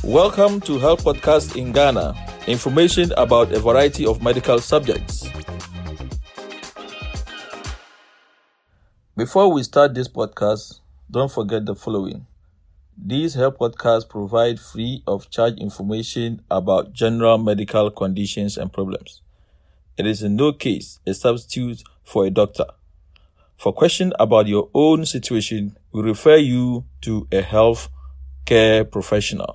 Welcome to Health Podcast in Ghana, information about a variety of medical subjects. Before we start this podcast, don't forget the following. These health podcasts provide free of charge information about general medical conditions and problems. It is in no case a substitute for a doctor. For questions about your own situation, we refer you to a health care professional.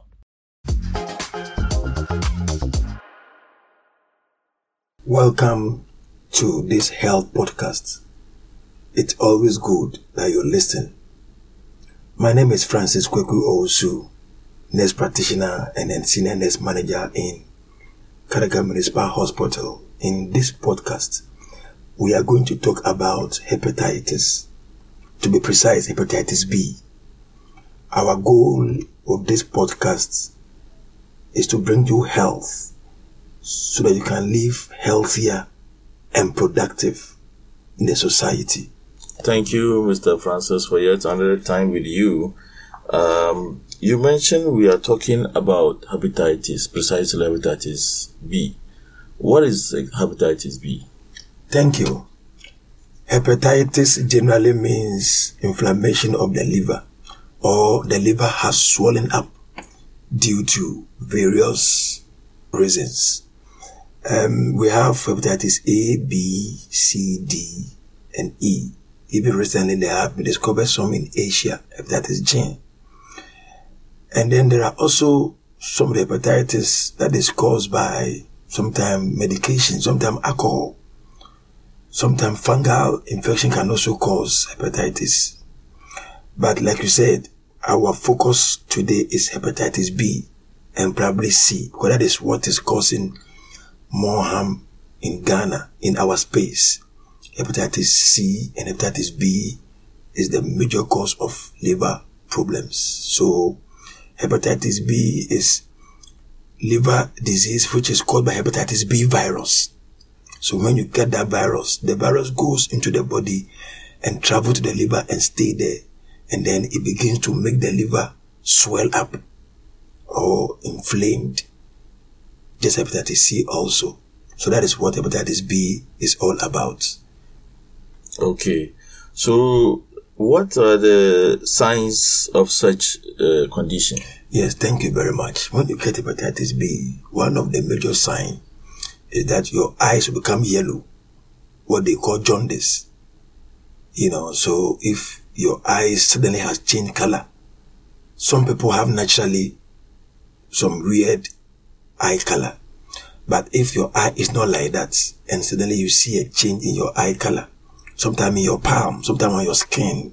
Welcome to this health podcast. It's always good that you listen. My name is Francis Kweku Owusu, nurse practitioner and then senior nurse manager in Karaga Municipal Hospital. In this podcast, we are going to talk about hepatitis. To be precise, hepatitis B. Our goal of this podcast is to bring you health so that you can live healthier and productive in the society. Thank you, Mr. Francis, for yet another time with you. You mentioned we are talking about hepatitis, precisely hepatitis B. What is hepatitis B? Thank you. Hepatitis generally means inflammation of the liver, or the liver has swollen up due to various reasons. We have hepatitis A, B, C, D, and E. Even recently, there have been discovered some in Asia, hepatitis G. And then there are also some of the hepatitis that is caused by sometimes medication, sometimes alcohol. Sometimes fungal infection can also cause hepatitis. But like you said, our focus today is hepatitis B and probably C, because that is what is causing more harm in Ghana, in our space. Hepatitis C and hepatitis B is the major cause of liver problems. So hepatitis B is liver disease which is caused by hepatitis B virus. So when you get that virus, the virus goes into the body and travel to the liver and stay there. And then it begins to make the liver swell up or inflamed. Just hepatitis C also. So that is what hepatitis B is all about. Okay. So what are the signs of such condition? Yes, thank you very much. When you get hepatitis B, one of the major signs is that your eyes will become yellow, what they call jaundice. So if your eyes suddenly has changed color, some people have naturally some weird eye color. But if your eye is not like that, and suddenly you see a change in your eye color, sometimes in your palm, sometimes on your skin,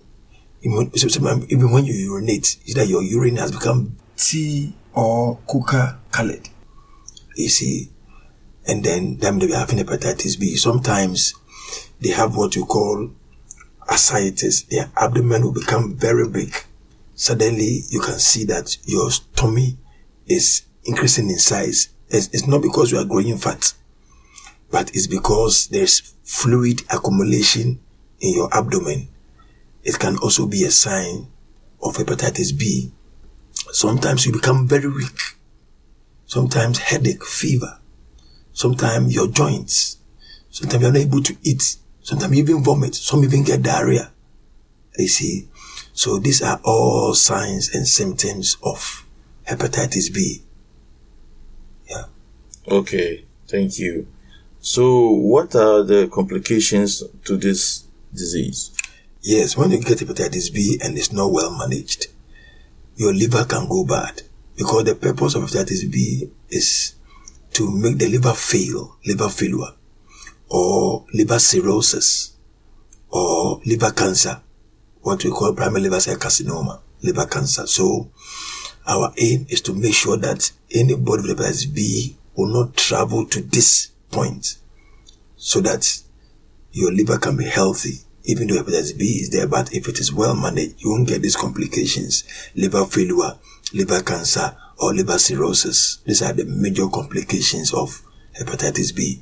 even when you urinate, either your urine has become tea or coca colored. You see, and then them they be having hepatitis B. Sometimes they have what you call ascites. Their abdomen will become very big. Suddenly you can see that your tummy is increasing in size. It's not because you are growing fat, but it's because there's fluid accumulation in your abdomen. It can also be a sign of hepatitis B. Sometimes you become very weak. Sometimes headache, fever. Sometimes your joints. Sometimes you're not able to eat. Sometimes you even vomit. Some even get diarrhea. You see. So these are all signs and symptoms of hepatitis B. Yeah. Okay. Thank you. So what are the complications to this disease? Yes, when you get hepatitis B and it's not well managed, your liver can go bad, because the purpose of hepatitis B is to make the liver fail, liver failure, or liver cirrhosis, or liver cancer, what we call primary liver cell carcinoma, liver cancer. So our aim is to make sure that anybody with hepatitis B will not travel to this point, so that your liver can be healthy. Even though hepatitis B is there, but if it is well managed, you won't get these complications: liver failure, liver cancer, or liver cirrhosis. These are the major complications of hepatitis B.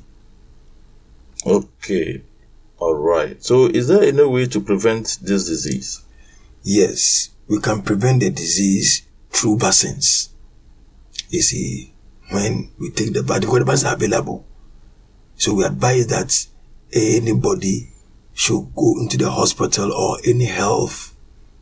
Okay. All right. So is there any way to prevent this disease? Yes, we can prevent the disease through vaccines. You see, when we take the vaccine, because the vaccines are available. So we advise that anybody should go into the hospital or any health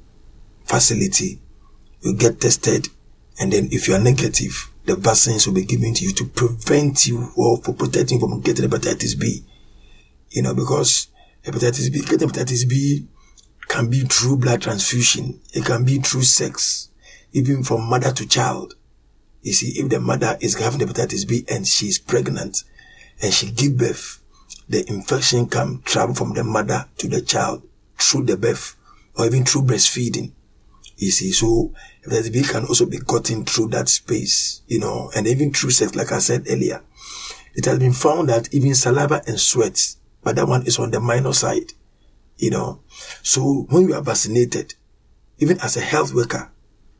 facility. You get tested, and then if you are negative, the vaccines will be given to you to prevent you or for protecting you from getting hepatitis B. You know, because getting hepatitis B can be through blood transfusion. It can be through sex, even from mother to child. You see, if the mother is having hepatitis B and she is pregnant and she gives birth, the infection can travel from the mother to the child through the birth or even through breastfeeding. You see, so hepatitis B can also be gotten through that space, you know, and even through sex, like I said earlier. It has been found that even saliva and sweat, but that one is on the minor side, you know. So when you are vaccinated, even as a health worker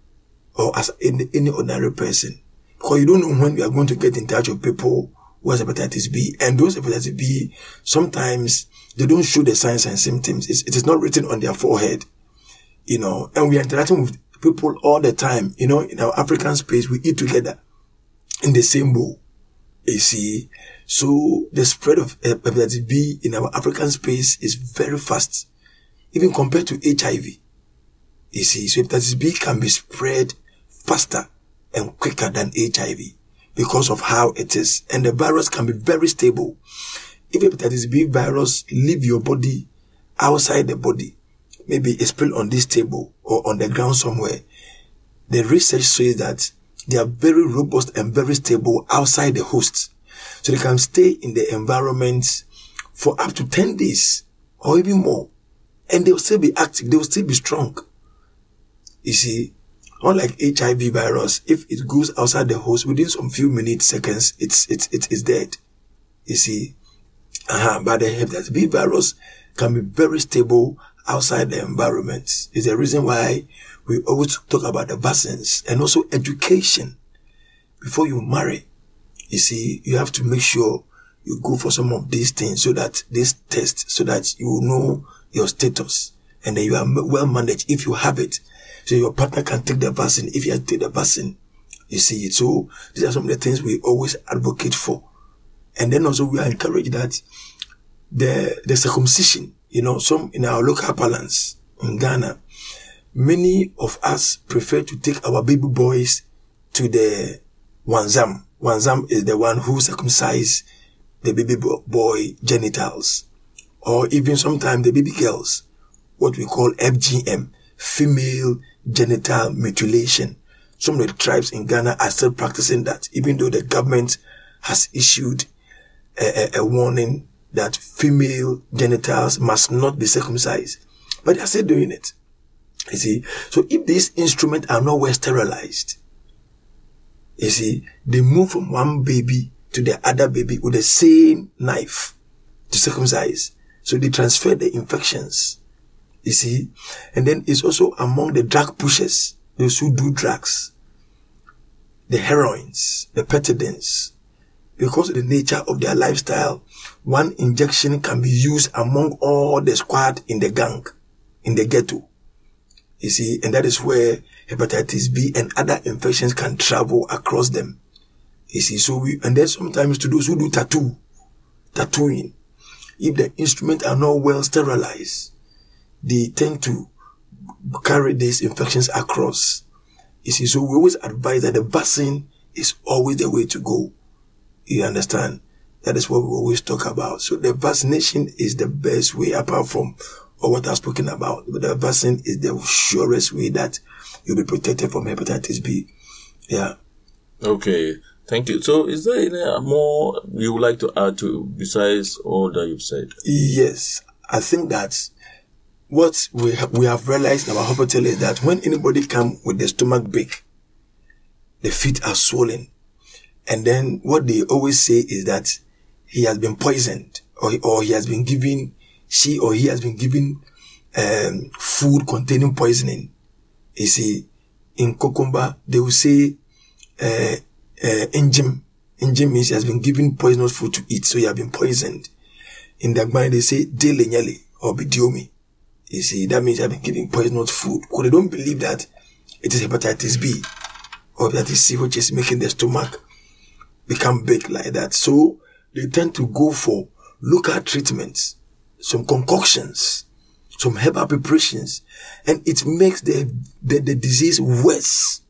or as any ordinary person, because you don't know when you are going to get in touch with people who has hepatitis B, and those hepatitis B, sometimes they don't show the signs and symptoms. It is not written on their forehead, you know, and we are interacting with people all the time, you know. In our African space, we eat together in the same bowl, you see. So the spread of hepatitis B in our African space is very fast, even compared to HIV, you see. So hepatitis B can be spread faster and quicker than HIV because of how it is, and the virus can be very stable. If hepatitis B virus leave your body outside the body, maybe it's spilled on this table or on the ground somewhere, the research says that they are very robust and very stable outside the host. So they can stay in the environment for up to 10 days or even more. And they'll still be active. They'll still be strong. You see, unlike HIV virus, if it goes outside the host, within some few minutes, seconds, it's dead. You see, but the hepatitis B virus can be very stable outside the environment. It's the reason why we always talk about the vaccines and also education before you marry. You see, you have to make sure you go for some of these things so that this test, so that you know your status and then you are well managed if you have it. So your partner can take the vaccine if you have to take the vaccine. You see it. So these are some of the things we always advocate for. And then also we are encouraged that the circumcision, you know, some in our local parlance in Ghana, many of us prefer to take our baby boys to the wanzam. Wanzam is the one who circumcises the baby boy genitals, or even sometimes the baby girls, what we call FGM, female genital mutilation. Some of the tribes in Ghana are still practicing that, even though the government has issued a warning that female genitals must not be circumcised. But they are still doing it. You see, so if these instruments are not well sterilized, you see, they move from one baby to the other baby with the same knife to circumcise. So they transfer the infections, you see. And then it's also among the drug pushers, those who do drugs, the heroines, the pethidines. Because of the nature of their lifestyle, one injection can be used among all the squad in the gang, in the ghetto. You see, and that is where hepatitis B and other infections can travel across them. You see, so and then sometimes to those who do tattooing, if the instruments are not well sterilized, they tend to carry these infections across. You see, so we always advise that the vaccine is always the way to go. You understand? That is what we always talk about. So the vaccination is the best way, apart from what I've spoken about. But the vaccine is the surest way that you'll be protected from hepatitis B. Yeah. Okay. Thank you. So is there any more you would like to add to besides all that you've said? Yes. I think that what we have realized in our hospital is that when anybody comes with the stomach big, the feet are swollen. And then what they always say is that he has been poisoned, or he has been given, she or he has been given food containing poisoning. You see, in Kokumba, they will say Injim. Injim means he has been given poisonous food to eat, so he has been poisoned. In Dagbani, they say Delenyele or Bidiomi. You see, that means he has been given poisonous food. Because they don't believe that it is hepatitis B or hepatitis C, which is making the stomach become big like that. So they tend to go for local treatments, some concoctions, some herbal preparations, and it makes the disease worse.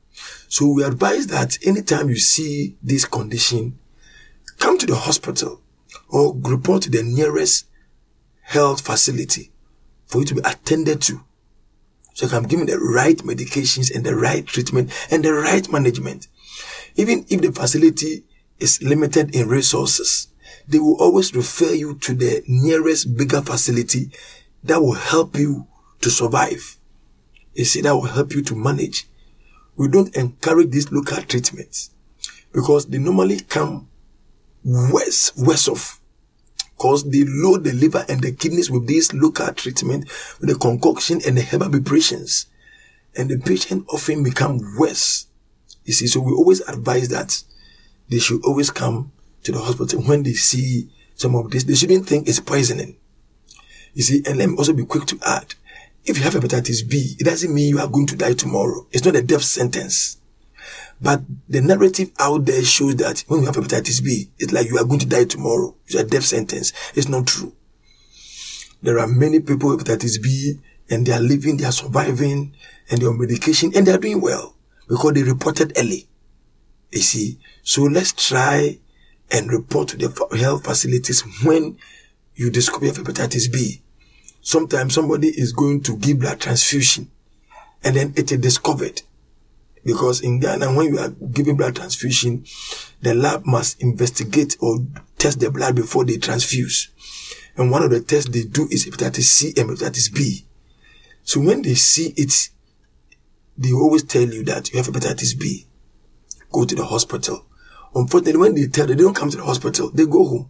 So we advise that anytime you see this condition, come to the hospital or report to the nearest health facility for you to be attended to. So you can give me the right medications and the right treatment and the right management. Even if the facility is limited in resources, they will always refer you to the nearest bigger facility that will help you to survive. You see, that will help you to manage. We don't encourage these local treatments because they normally come worse off, because they load the liver and the kidneys with this local treatment, with the concoction and the herbal preparations, and the patient often become worse. You see, so we always advise that they should always come to the hospital when they see some of this. They shouldn't think it's poisoning. You see, and let me also be quick to add, if you have hepatitis B, it doesn't mean you are going to die tomorrow. It's not a death sentence. But the narrative out there shows that when you have hepatitis B, it's like you are going to die tomorrow. It's a death sentence. It's not true. There are many people with hepatitis B and they are living, they are surviving, and they are on medication and they are doing well because they reported early. You see, so let's try and report to the health facilities when you discover you have hepatitis B. Sometimes somebody is going to give blood transfusion and then it is discovered. Because in Ghana, when you are giving blood transfusion, the lab must investigate or test the blood before they transfuse. And one of the tests they do is hepatitis C and hepatitis B. So when they see it, they always tell you that you have hepatitis B. Go to the hospital. Unfortunately, when they tell you, they don't come to the hospital, they go home.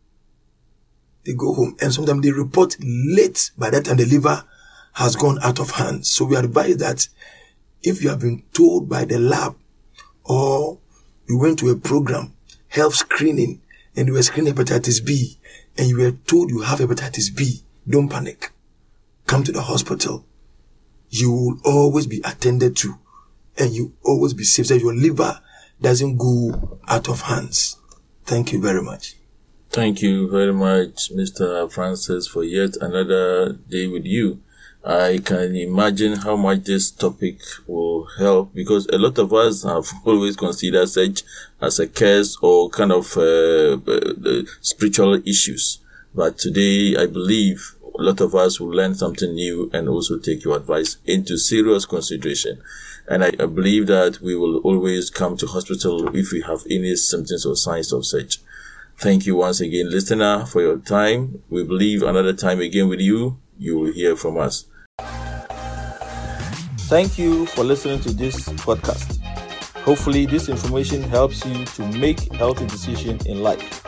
They go home. And sometimes they report late. By that time, the liver has gone out of hand. So we advise that if you have been told by the lab or you went to a program, health screening, and you were screening hepatitis B, and you were told you have hepatitis B, don't panic. Come to the hospital. You will always be attended to, and you always be safe so your liver doesn't go out of hands. Thank you very much. Thank you very much, Mr. Francis, for yet another day with you. I can imagine how much this topic will help, because a lot of us have always considered such as a curse or kind of spiritual issues. But today, I believe a lot of us will learn something new and also take your advice into serious consideration. And I believe that we will always come to hospital if we have any symptoms or signs of such. Thank you once again, listener, for your time. We believe another time again with you, you will hear from us. Thank you for listening to this podcast. Hopefully, this information helps you to make healthy decisions in life.